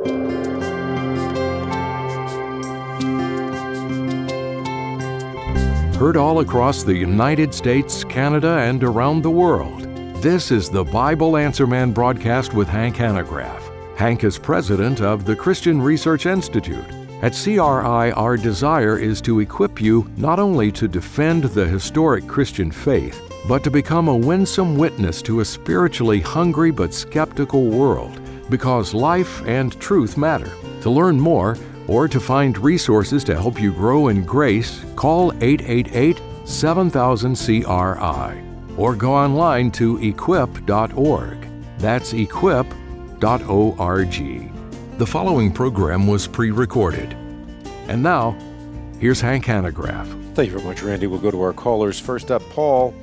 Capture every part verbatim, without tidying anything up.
Heard all across the United States, Canada, and around the world, this is the Bible Answer Man broadcast with Hank Hanegraaff. Hank is president of the Christian Research Institute. At C R I, our desire is to equip you not only to defend the historic Christian faith, but to become a winsome witness to a spiritually hungry but skeptical world, because life and truth matter. To learn more, or to find resources to help you grow in grace, call eight eight eight, seven thousand, C R I or go online to equip dot org. That's equip dot org. The following program was pre-recorded. And now, here's Hank Hanegraaff. Thank you very much, Randy. We'll go to our callers. First up, Paul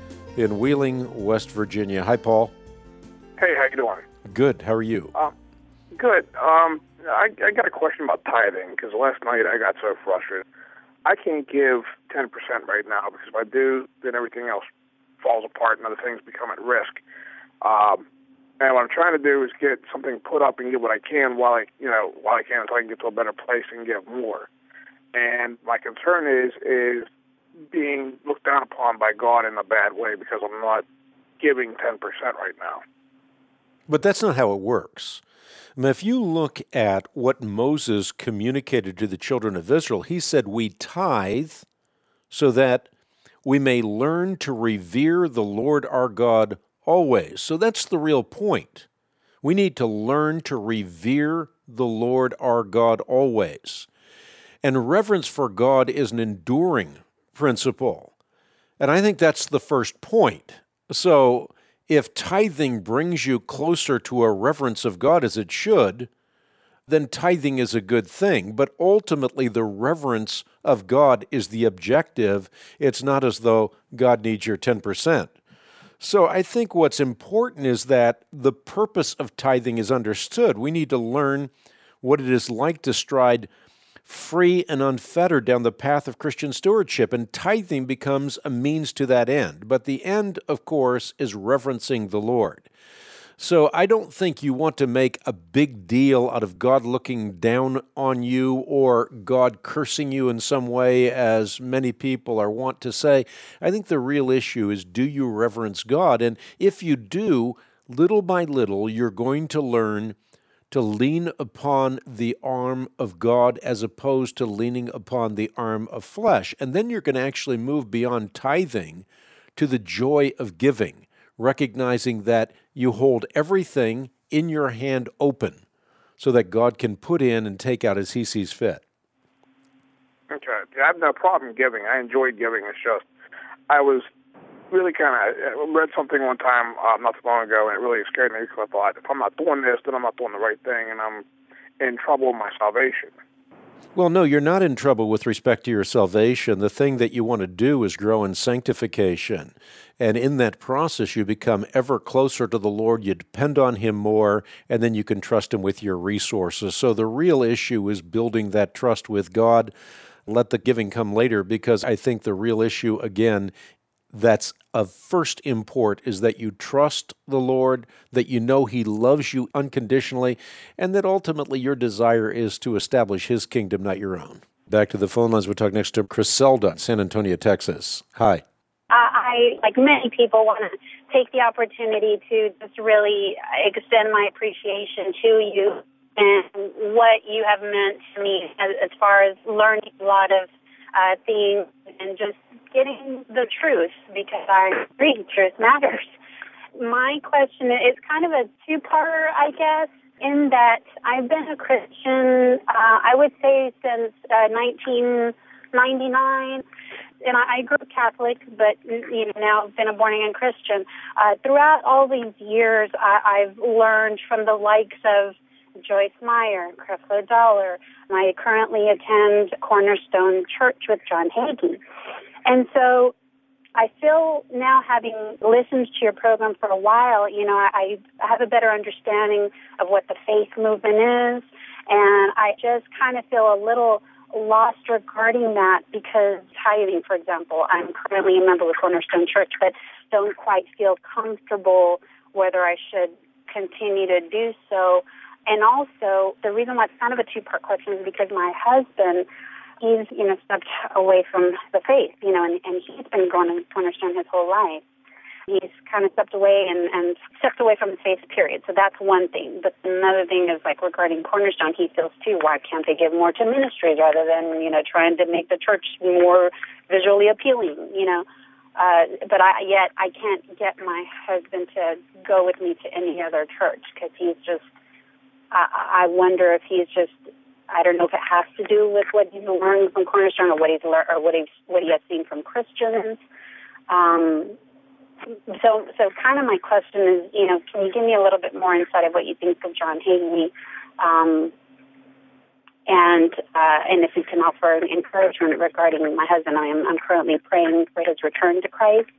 in Wheeling, West Virginia. Hi, Paul. Hey, how you doing? Good. How are you? Uh, good. Um, I, I got a question about tithing, because last night I got so frustrated. I can't give ten percent right now, because if I do, then everything else falls apart and other things become at risk. Um, and what I'm trying to do is get something put up and give what I can while I, you know, while I can, until I can get to a better place and give more. And my concern is is being looked down upon by God in a bad way, because I'm not giving ten percent right now. But that's not how it works. I mean, if you look at what Moses communicated to the children of Israel, he said, we tithe so that we may learn to revere the Lord our God always. So that's the real point. We need to learn to revere the Lord our God always. And reverence for God is an enduring principle. And I think that's the first point. So if tithing brings you closer to a reverence of God, as it should, then tithing is a good thing. But ultimately, the reverence of God is the objective. It's not as though God needs your ten percent. So I think what's important is that the purpose of tithing is understood. We need to learn what it is like to stride free and unfettered down the path of Christian stewardship, and tithing becomes a means to that end. But the end, of course, is reverencing the Lord. So I don't think you want to make a big deal out of God looking down on you or God cursing you in some way, as many people are wont to say. I think the real issue is, do you reverence God? And if you do, little by little, you're going to learn to lean upon the arm of God as opposed to leaning upon the arm of flesh. And then you're going to actually move beyond tithing to the joy of giving, recognizing that you hold everything in your hand open so that God can put in and take out as He sees fit. Okay. I have no problem giving. I enjoy giving. It's just, I was really kind of read something one time uh, not too long ago, and it really scared me, because I thought, if I'm not doing this, then I'm not doing the right thing, and I'm in trouble with my salvation. Well, no, you're not in trouble with respect to your salvation. The thing that you want to do is grow in sanctification. And in that process, you become ever closer to the Lord. You depend on Him more, and then you can trust Him with your resources. So the real issue is building that trust with God. Let the giving come later, because I think the real issue, again, that's of first import, is that you trust the Lord, that you know He loves you unconditionally, and that ultimately your desire is to establish His kingdom, not your own. Back to the phone lines. We'll talk next to Criselda, San Antonio, Texas. Hi. Uh, I, like many people, want to take the opportunity to just really extend my appreciation to you and what you have meant to me as, as far as learning a lot of uh, things and just getting the truth, because I agree truth matters. My question is kind of a two-parter, I guess, in that I've been a Christian, uh, I would say, since uh, nineteen ninety-nine. And I, I grew up Catholic, but you know, now I've been a born-again Christian. Uh, throughout all these years, I, I've learned from the likes of Joyce Meyer, Creflo Dollar. I currently attend Cornerstone Church with John Hagee. And so I feel now, having listened to your program for a while, you know, I, I have a better understanding of what the faith movement is. And I just kind of feel a little lost regarding that, because tithing, for example, I'm currently a member of Cornerstone Church, but don't quite feel comfortable whether I should continue to do so. and also, the reason why it's kind of a two-part question is because my husband, he's, you know, stepped away from the faith, you know, and, and he's been going to Cornerstone his whole life. He's kind of stepped away and, and stepped away from the faith, period. So that's one thing. But another thing is, like, regarding Cornerstone, he feels, too, why can't they give more to ministries rather than, you know, trying to make the church more visually appealing, you know? Uh, but I, yet I can't get my husband to go with me to any other church because he's just, I, I wonder if he's just, I don't know if it has to do with what he's learned from Cornerstone or what he's learned or what he's what he has seen from Christians. Um, so, so kind of my question is, you know, can you give me a little bit more insight of what you think of John Hagee, um, and uh, and if you can offer encouragement regarding my husband? I am I'm currently praying for his return to Christ.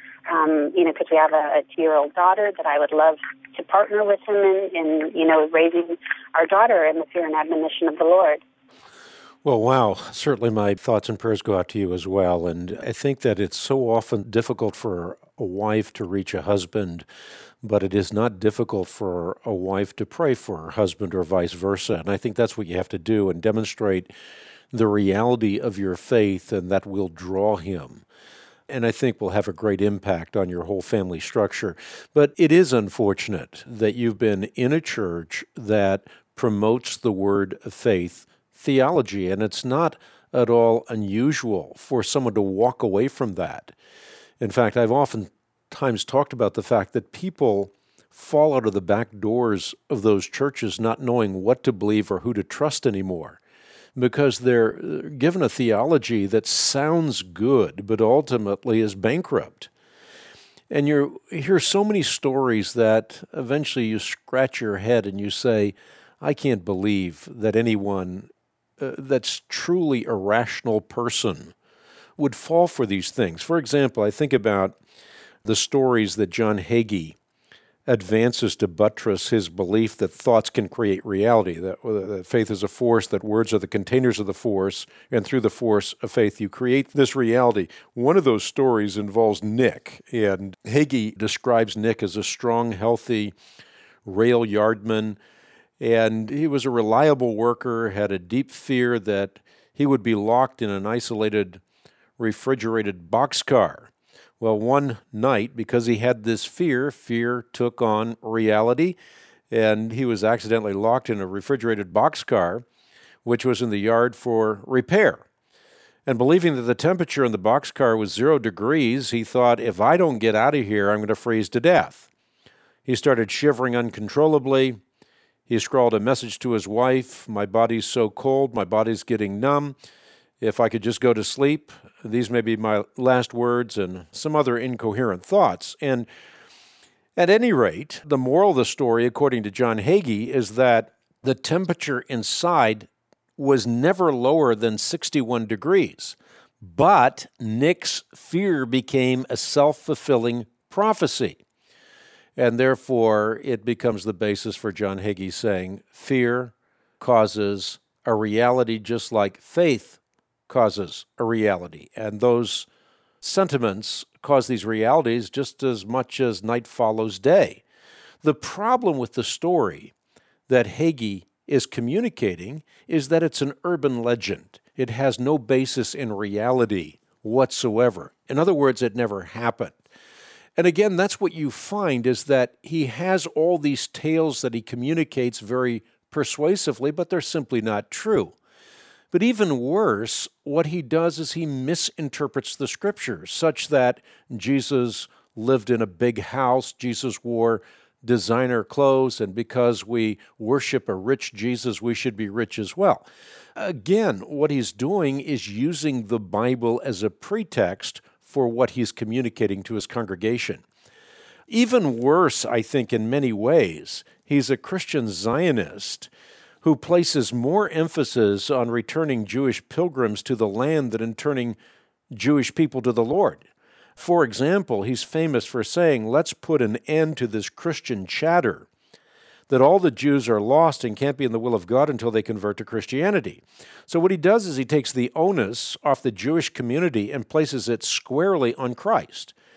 Um, you know, because we have a, a two-year-old daughter that I would love to partner with him in, in, you know, raising our daughter in the fear and admonition of the Lord. Well, wow. Certainly my thoughts and prayers go out to you as well. And I think that it's so often difficult for a wife to reach a husband, but it is not difficult for a wife to pray for her husband or vice versa. And I think that's what you have to do and demonstrate the reality of your faith, and that will draw him. And I think will have a great impact on your whole family structure. But it is unfortunate that you've been in a church that promotes the word of faith theology, and it's not at all unusual for someone to walk away from that. In fact, I've oftentimes talked about the fact that people fall out of the back doors of those churches not knowing what to believe or who to trust anymore, because they're given a theology that sounds good, but ultimately is bankrupt. And you hear so many stories that eventually you scratch your head and you say, I can't believe that anyone uh, that's truly a rational person would fall for these things. For example, I think about the stories that John Hagee advances to buttress his belief that thoughts can create reality, that, that faith is a force, that words are the containers of the force, and through the force of faith you create this reality. One of those stories involves Nick, and Hagee describes Nick as a strong, healthy rail yardman, and he was a reliable worker, had a deep fear that he would be locked in an isolated, refrigerated boxcar. Well, one night, because he had this fear, fear took on reality, and he was accidentally locked in a refrigerated boxcar, which was in the yard for repair. And believing that the temperature in the boxcar was zero degrees, he thought, if I don't get out of here, I'm going to freeze to death. He started shivering uncontrollably. He scrawled a message to his wife, my body's so cold, my body's getting numb. If I could just go to sleep, these may be my last words, and some other incoherent thoughts. And at any rate, the moral of the story, according to John Hagee, is that the temperature inside was never lower than sixty-one degrees. But Nick's fear became a self-fulfilling prophecy. And therefore, it becomes the basis for John Hagee saying, fear causes a reality just like faith causes a reality. And those sentiments cause these realities just as much as night follows day. The problem with the story that Hagee is communicating is that it's an urban legend. It has no basis in reality whatsoever. In other words, it never happened. And again, that's what you find, is that he has all these tales that he communicates very persuasively, but they're simply not true. But even worse, what he does is he misinterprets the Scriptures, such that Jesus lived in a big house, Jesus wore designer clothes, and because we worship a rich Jesus, we should be rich as well. Again, what he's doing is using the Bible as a pretext for what he's communicating to his congregation. Even worse, I think, in many ways, he's a Christian Zionist who places more emphasis on returning Jewish pilgrims to the land than in turning Jewish people to the Lord. For example, he's famous for saying, let's put an end to this Christian chatter that all the Jews are lost and can't be in the will of God until they convert to Christianity. So what he does is he takes the onus off the Jewish community and places it squarely on Christ.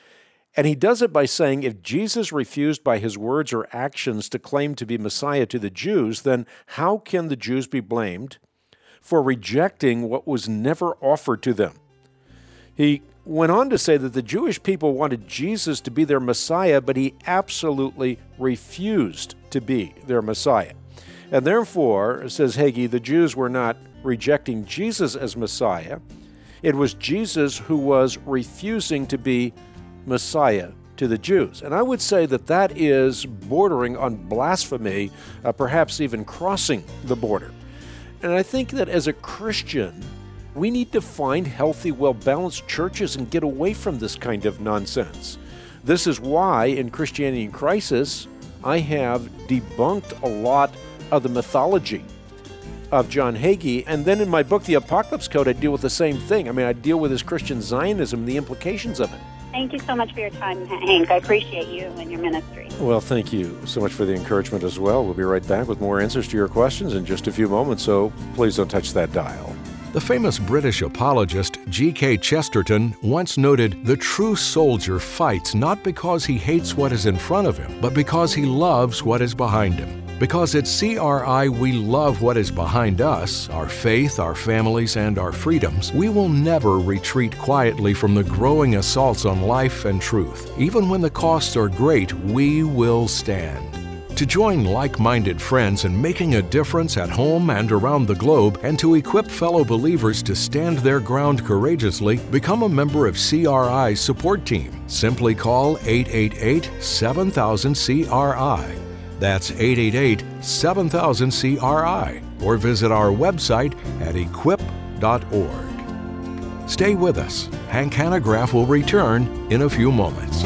And he does it by saying, if Jesus refused by his words or actions to claim to be Messiah to the Jews, then how can the Jews be blamed for rejecting what was never offered to them? He went on to say that the Jewish people wanted Jesus to be their Messiah, but he absolutely refused to be their Messiah. And therefore, says Hagee, the Jews were not rejecting Jesus as Messiah. It was Jesus who was refusing to be Messiah to the Jews. And I would say that that is bordering on blasphemy, uh, perhaps even crossing the border. And I think that as a Christian, we need to find healthy, well-balanced churches and get away from this kind of nonsense. This is why in Christianity in Crisis, I have debunked a lot of the mythology of John Hagee. And then in my book, The Apocalypse Code, I deal with the same thing. I mean, I deal with his Christian Zionism and the implications of it. Thank you so much for your time, Hank. I appreciate you and your ministry. Well, thank you so much for the encouragement as well. We'll be right back with more answers to your questions in just a few moments, so please don't touch that dial. The famous British apologist G K Chesterton once noted, "The true soldier fights not because he hates what is in front of him, but because he loves what is behind him." Because at C R I we love what is behind us, our faith, our families, and our freedoms, we will never retreat quietly from the growing assaults on life and truth. Even when the costs are great, we will stand. To join like-minded friends in making a difference at home and around the globe, and to equip fellow believers to stand their ground courageously, become a member of C R I's support team. Simply call eight eight eight, seven thousand, C R I. That's eight eight eight, seven thousand, C R I, or visit our website at equip dot org. Stay with us. Hank Hanegraaff will return in a few moments.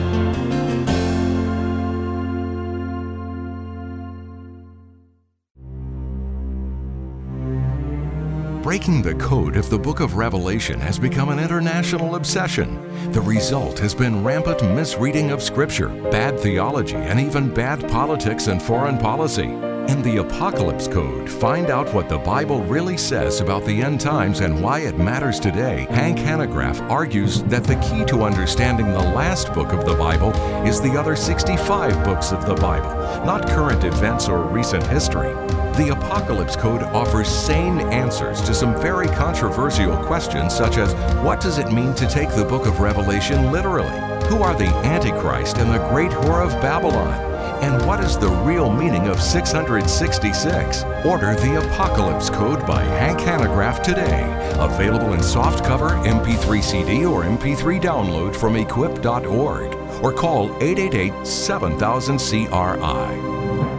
Breaking the code of the Book of Revelation has become an international obsession. The result has been rampant misreading of Scripture, bad theology, and even bad politics and foreign policy. In the Apocalypse Code, find out what the Bible really says about the end times and why it matters today. Hank Hanegraaff argues that the key to understanding the last book of the Bible is the other sixty-five books of the Bible, not current events or recent history. The Apocalypse Code offers sane answers to some very controversial questions, such as, what does it mean to take the book of Revelation literally? Who are the Antichrist and the great whore of Babylon? And what is the real meaning of six hundred sixty-six? Order the Apocalypse Code by Hank Hanegraaff today. Available in softcover, M P three C D, or M P three download from equip dot org. Or call eight eight eight, seven thousand, C R I.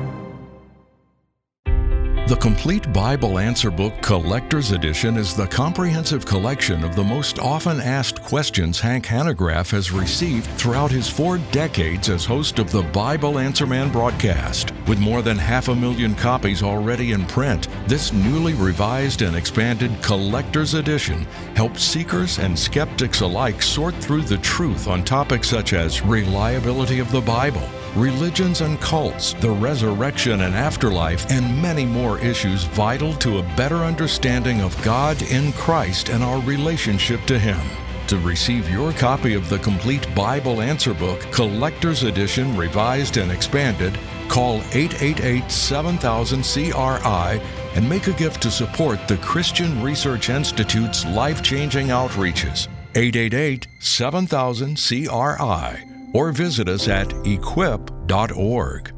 The Complete Bible Answer Book Collector's Edition is the comprehensive collection of the most often asked questions Hank Hanegraaff has received throughout his four decades as host of the Bible Answer Man broadcast. With more than half a million copies already in print, this newly revised and expanded Collector's Edition helps seekers and skeptics alike sort through the truth on topics such as reliability of the Bible, religions and cults, the resurrection and afterlife, and many more issues vital to a better understanding of God in Christ and our relationship to Him. To receive your copy of the Complete Bible Answer Book, Collector's Edition, Revised and Expanded, call eight eight eight, seven thousand, C R I and make a gift to support the Christian Research Institute's life-changing outreaches. eight eight eight, seven thousand, C R I. Or visit us at equip dot org.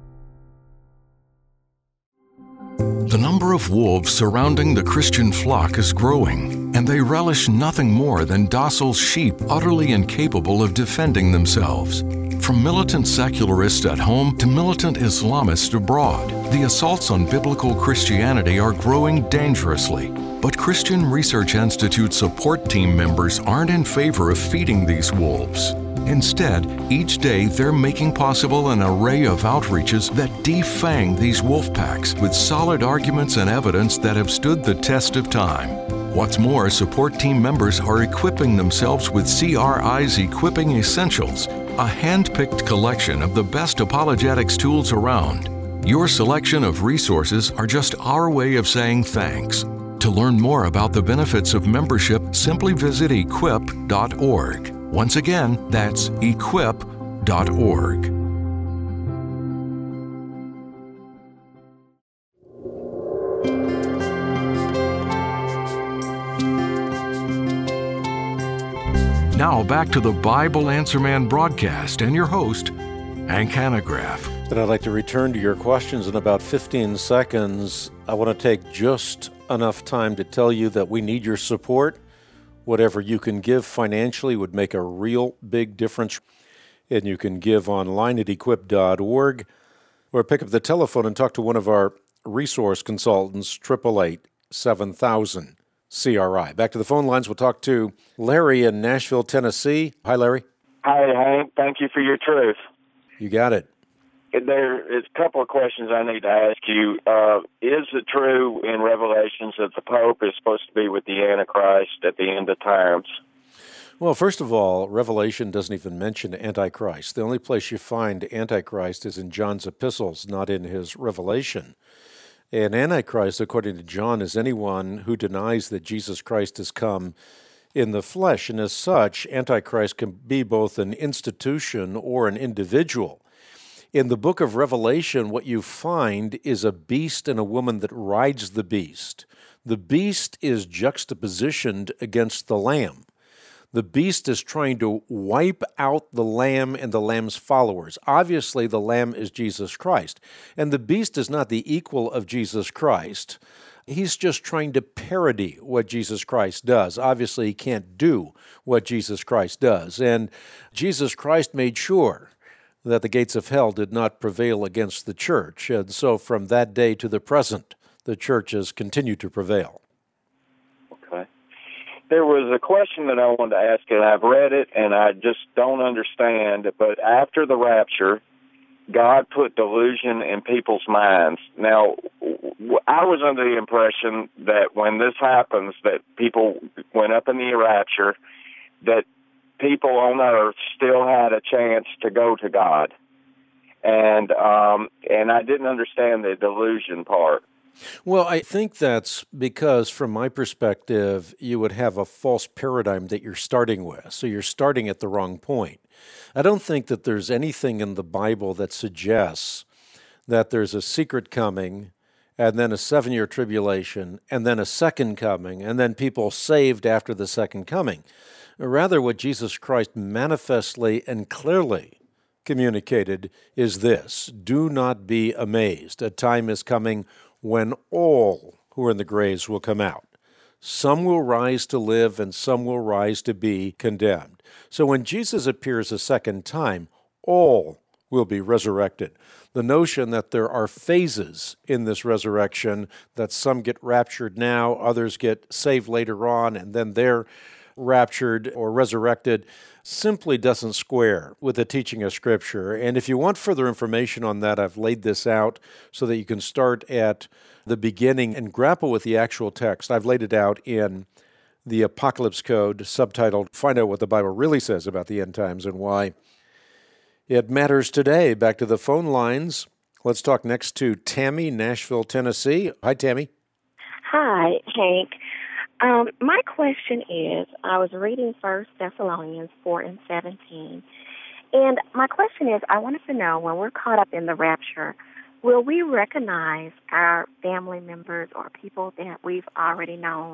The number of wolves surrounding the Christian flock is growing, and they relish nothing more than docile sheep utterly incapable of defending themselves. From militant secularists at home to militant Islamists abroad, the assaults on biblical Christianity are growing dangerously. But Christian Research Institute support team members aren't in favor of feeding these wolves. Instead, each day they're making possible an array of outreaches that defang these wolf packs with solid arguments and evidence that have stood the test of time. What's more, support team members are equipping themselves with C R I's Equipping Essentials, a hand-picked collection of the best apologetics tools around. Your selection of resources are just our way of saying thanks. To learn more about the benefits of membership, simply visit equip dot org. Once again, that's equip dot org. Now back to the Bible Answer Man broadcast and your host, Hank Hanegraaff. And I'd like to return to your questions in about fifteen seconds. I want to take just enough time to tell you that we need your support. Whatever you can give financially would make a real big difference. And you can give online at equip dot org or pick up the telephone and talk to one of our resource consultants, eight eight eight, seven thousand. C R I. Back to the phone lines. We'll talk to Larry in Nashville, Tennessee. Hi, Larry. Hi, Hank. Thank you for your truth. You got it. There is a couple of questions I need to ask you. Uh, is it true in Revelations that the Pope is supposed to be with the Antichrist at the end of times? Well, first of all, Revelation doesn't even mention Antichrist. The only place you find Antichrist is in John's epistles, not in his Revelation. And Antichrist, according to John, is anyone who denies that Jesus Christ has come in the flesh. And as such, Antichrist can be both an institution or an individual. In the book of Revelation, what you find is a beast and a woman that rides the beast. The beast is juxtapositioned against the lamb. The beast is trying to wipe out the lamb and the lamb's followers. Obviously, the lamb is Jesus Christ. And the beast is not the equal of Jesus Christ. He's just trying to parody what Jesus Christ does. Obviously, he can't do what Jesus Christ does. And Jesus Christ made sure that the gates of hell did not prevail against the church. And so from that day to the present, the church has continued to prevail. There was a question that I wanted to ask, and I've read it, and I just don't understand. But after the rapture, God put delusion in people's minds. Now, I was under the impression that when this happens, that people went up in the rapture, that people on earth still had a chance to go to God. And um, and I didn't understand the delusion part. Well, I think that's because, from my perspective, you would have a false paradigm that you're starting with. So you're starting at the wrong point. I don't think that there's anything in the Bible that suggests that there's a secret coming, and then a seven-year tribulation, and then a second coming, and then people saved after the second coming. Rather, what Jesus Christ manifestly and clearly communicated is this: do not be amazed. A time is coming when all who are in the graves will come out. Some will rise to live, and some will rise to be condemned. So when Jesus appears a second time, all will be resurrected. The notion that there are phases in this resurrection, that some get raptured now, others get saved later on, and then they're raptured or resurrected, simply doesn't square with the teaching of Scripture. And if you want further information on that, I've laid this out so that you can start at the beginning and grapple with the actual text. I've laid it out in the Apocalypse Code, subtitled Find Out What the Bible Really Says About the End Times and Why It Matters Today. Back to the phone lines. Let's talk next to Tammy, Nashville, Tennessee. Hi, Tammy. Hi, Hank. Um, my question is, I was reading First Thessalonians four and seventeen, and my question is, I wanted to know, when we're caught up in the rapture, will we recognize our family members or people that we've already known?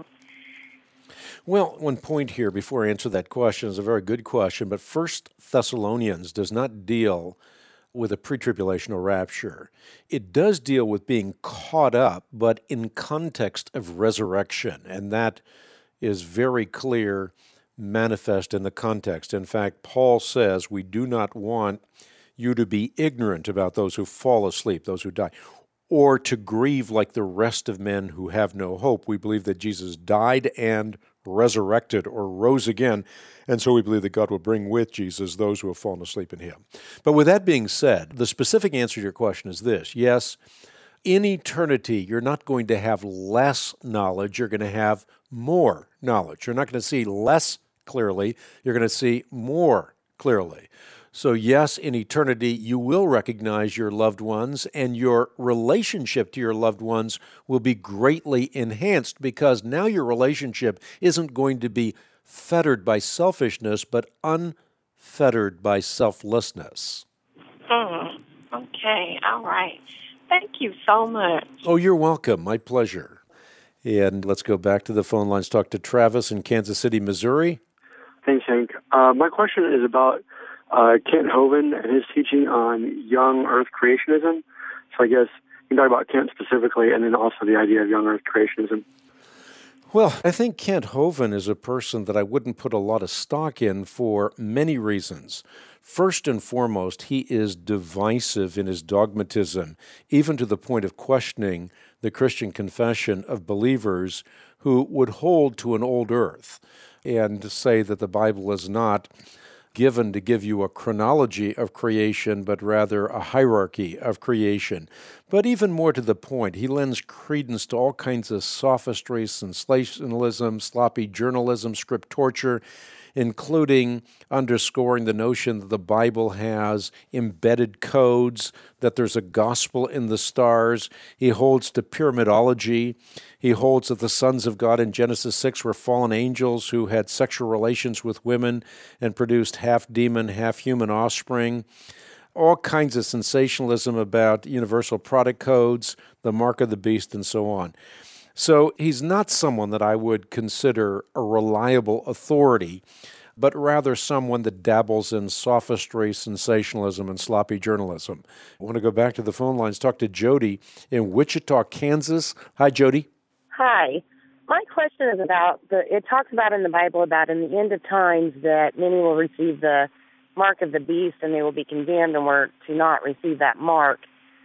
Well, one point here before I answer that question is a very good question, but First Thessalonians does not deal with a pre-tribulational rapture. It does deal with being caught up, but in context of resurrection, and that is very clear, manifest in the context. In fact, Paul says we do not want you to be ignorant about those who fall asleep, those who die, or to grieve like the rest of men who have no hope. We believe that Jesus died and resurrected or rose again, and so we believe that God will bring with Jesus those who have fallen asleep in him. But with that being said, the specific answer to your question is this: yes, in eternity, you're not going to have less knowledge, you're going to have more knowledge. You're not going to see less clearly, you're going to see more clearly. So yes, in eternity, you will recognize your loved ones, and your relationship to your loved ones will be greatly enhanced, because now your relationship isn't going to be fettered by selfishness, but unfettered by selflessness. Hmm. Okay. All right. Thank you so much. Oh, you're welcome. My pleasure. And let's go back to the phone lines. Talk to Travis in Kansas City, Missouri. Thanks, Hank. Uh, my question is about uh, Kent Hovind and his teaching on young Earth creationism. So I guess you can talk about Kent specifically, and then also the idea of young Earth creationism. Well, I think Kent Hovind is a person that I wouldn't put a lot of stock in for many reasons. First and foremost, he is divisive in his dogmatism, even to the point of questioning the Christian confession of believers who would hold to an old earth and say that the Bible is not given to give you a chronology of creation, but rather a hierarchy of creation. But even more to the point, he lends credence to all kinds of sophistry, sensationalism, sloppy journalism, script torture, including underscoring the notion that the Bible has embedded codes, that there's a gospel in the stars. He holds to pyramidology. He holds that the sons of God in Genesis six were fallen angels who had sexual relations with women and produced half-demon, half-human offspring. All kinds of sensationalism about universal product codes, the mark of the beast, and so on. So he's not someone that I would consider a reliable authority, but rather someone that dabbles in sophistry, sensationalism, and sloppy journalism. I want to go back to the phone lines, talk to Jody in Wichita, Kansas. Hi, Jody. Hi. My question is about, the. it talks about in the Bible about in the end of times that many will receive the mark of the beast and they will be condemned and were to not receive that mark.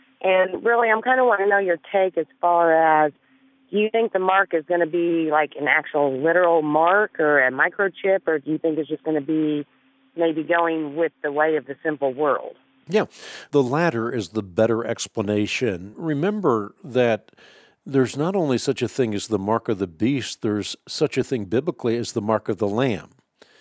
And really, I'm kind of want to know your take as far as, do you think the mark is going to be like an actual literal mark or a microchip, or do you think it's just going to be maybe going with the way of the simple world? Yeah, the latter is the better explanation. Remember that there's not only such a thing as the mark of the beast, there's such a thing biblically as the mark of the Lamb.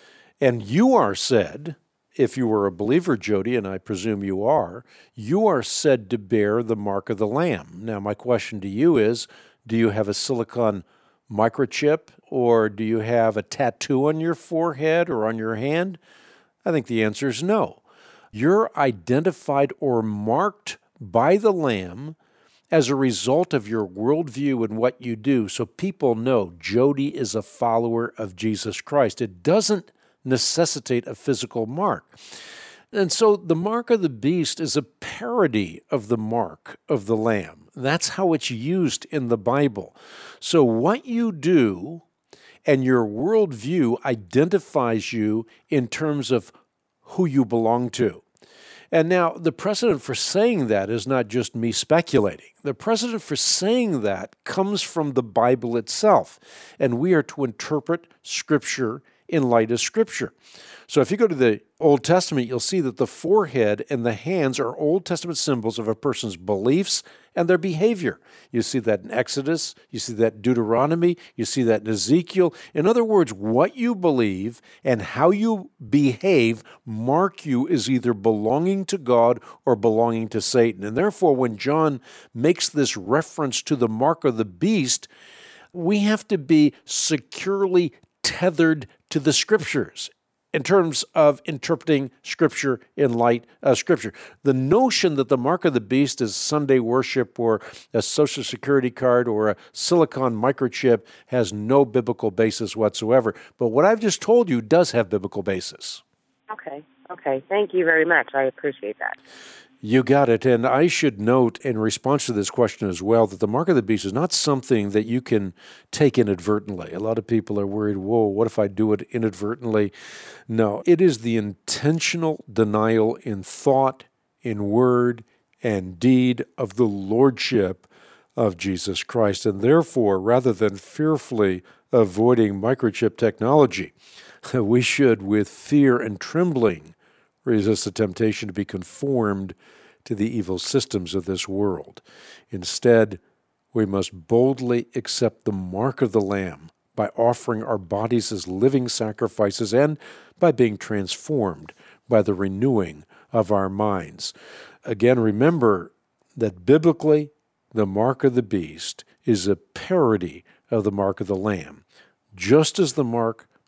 And you are said, if you were a believer, Jody, and I presume you are, you are said to bear the mark of the Lamb. Now, my question to you is, do you have a silicon microchip, or do you have a tattoo on your forehead or on your hand? I think the answer is no. You're identified or marked by the Lamb as a result of your worldview and what you do, so people know Jody is a follower of Jesus Christ. It doesn't necessitate a physical mark. And so the mark of the beast is a parody of the mark of the Lamb. That's how it's used in the Bible. So what you do and your worldview identifies you in terms of who you belong to. And now the precedent for saying that is not just me speculating. The precedent for saying that comes from the Bible itself, and we are to interpret Scripture in light of Scripture. So if you go to the Old Testament, you'll see that the forehead and the hands are Old Testament symbols of a person's beliefs and their behavior. You see that in Exodus, you see that in Deuteronomy, you see that in Ezekiel. In other words, what you believe and how you behave mark you as either belonging to God or belonging to Satan. And therefore, when John makes this reference to the mark of the beast, we have to be securely tethered to the Scriptures in terms of interpreting Scripture in light of Scripture. The notion that the mark of the beast is Sunday worship or a Social Security card or a silicon microchip has no biblical basis whatsoever. But what I've just told you does have biblical basis. Okay, okay. Thank you very much. I appreciate that. You got it. And I should note in response to this question as well that the mark of the beast is not something that you can take inadvertently. A lot of people are worried, whoa, what if I do it inadvertently? No, it is the intentional denial in thought, in word, and deed of the lordship of Jesus Christ. And therefore, rather than fearfully avoiding microchip technology, we should, with fear and trembling, resist the temptation to be conformed to the evil systems of this world. Instead, we must boldly accept the mark of the Lamb by offering our bodies as living sacrifices and by being transformed by the renewing of our minds. Again, remember that biblically, the mark of the beast is a parody of the mark of the Lamb, just as the mark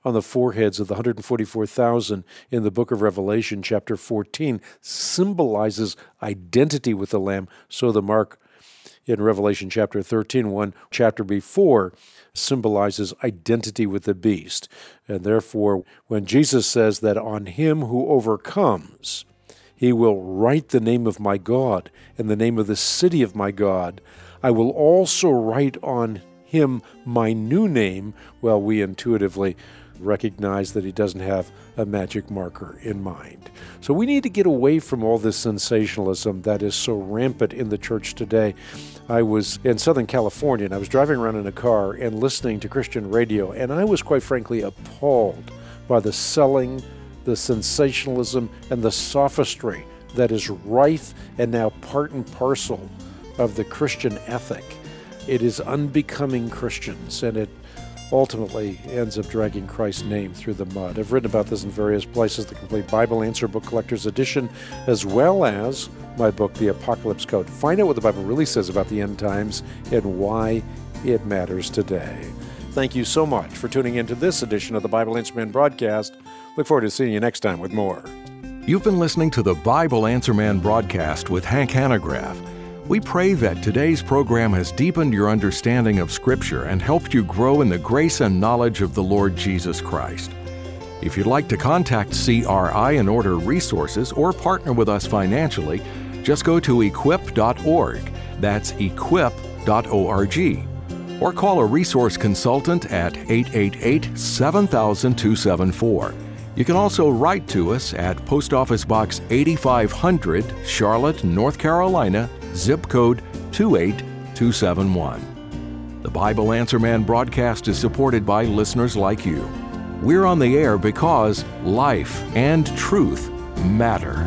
on the foreheads of the one hundred forty-four thousand in the book of Revelation, chapter fourteen, symbolizes identity with the Lamb. So the mark in Revelation chapter thirteen, one chapter before, symbolizes identity with the beast. And therefore, when Jesus says that on him who overcomes, he will write the name of my God and the name of the city of my God, I will also write on him my new name, well, we intuitively recognize that he doesn't have a magic marker in mind. So we need to get away from all this sensationalism that is so rampant in the church today. I was in Southern California, and I was driving around in a car and listening to Christian radio, and I was quite frankly appalled by the selling, the sensationalism, and the sophistry that is rife and now part and parcel of the Christian ethic. It is unbecoming Christians, and it ultimately ends up dragging Christ's name through the mud. I've written about this in various places, the Complete Bible Answer Book Collector's Edition, as well as my book, The Apocalypse Code. Find out what the Bible really says about the end times and why it matters today. Thank you so much for tuning in to this edition of the Bible Answer Man broadcast. Look forward to seeing you next time with more. You've been listening to the Bible Answer Man broadcast with Hank Hanegraaff. We pray that today's program has deepened your understanding of Scripture and helped you grow in the grace and knowledge of the Lord Jesus Christ. If you'd like to contact C R I and order resources or partner with us financially, just go to equip dot org. That's equip dot org. Or call a resource consultant at eight eight eight, seven thousand, two seven four. You can also write to us at Post Office Box eighty-five hundred, Charlotte, North Carolina, zip code two eight two seven one. The Bible Answer Man broadcast is supported by listeners like you. We're on the air because life and truth matter.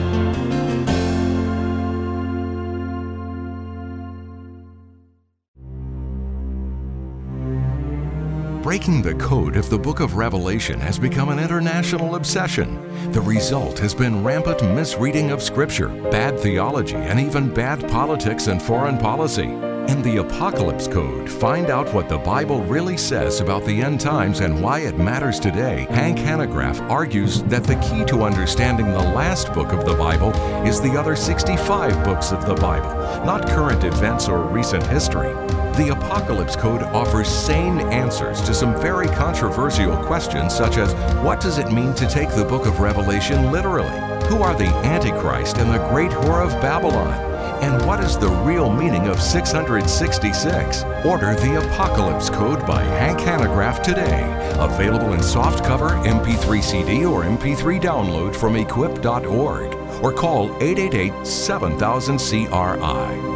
Breaking the code of the book of Revelation has become an international obsession. The result has been rampant misreading of Scripture, bad theology, and even bad politics and foreign policy. In the Apocalypse Code, find out what the Bible really says about the end times and why it matters today. Hank Hanegraaff argues that the key to understanding the last book of the Bible is the other sixty-five books of the Bible, not current events or recent history. The Apocalypse Code offers sane answers to some very controversial questions, such as what does it mean to take the book of Revelation literally? Who are the Antichrist and the great whore of Babylon? And what is the real meaning of six hundred sixty-six? Order the Apocalypse Code by Hank Hanegraaff today. Available in softcover, M P three C D, or M P three download from equip dot org. Or call eight eight eight, seven thousand, C R I.